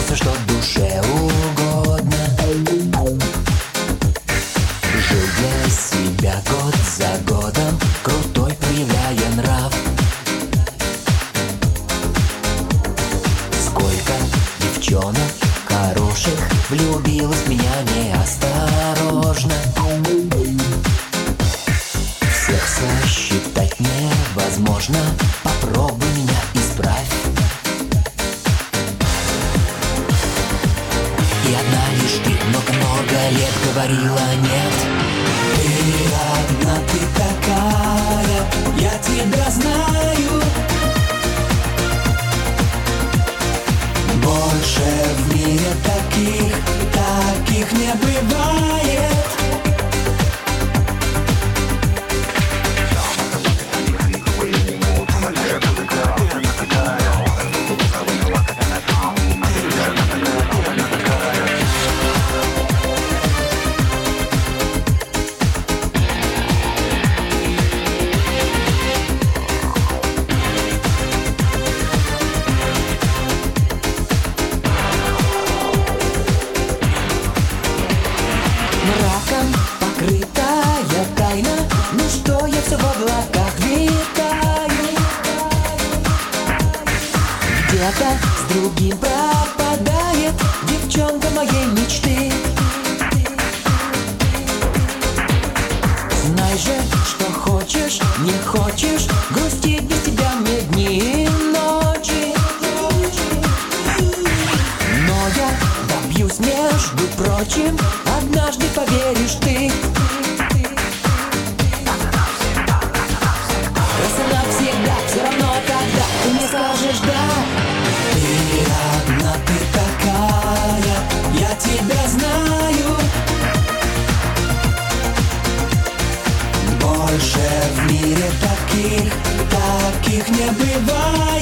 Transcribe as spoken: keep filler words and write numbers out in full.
все, что душе угодно. Жил для себя год за годом, крутой проявляя нрав. Сколько девчонок хороших влюбилась в меня неосторожно. Всех сосчитать невозможно, попробуй меня исправь. И одна лишь ты много-много лет говорила нет. Ты одна, ты такая, я тебя знаю. Больше в мире таких, таких не бывает. Мраком покрытая тайна, ну что я все в облаках витаю. Где-то с другим пропадает девчонка моей мечты. Знай же, что хочешь, не хочешь, грустить без тебя мне дни и ночи. Но я добьюсь, между прочим, однажды поверишь ты. Раз и навсегда, все равно тогда ты мне скажешь да. Ты одна, ты такая, я тебя знаю. Больше в мире таких, таких не бывает.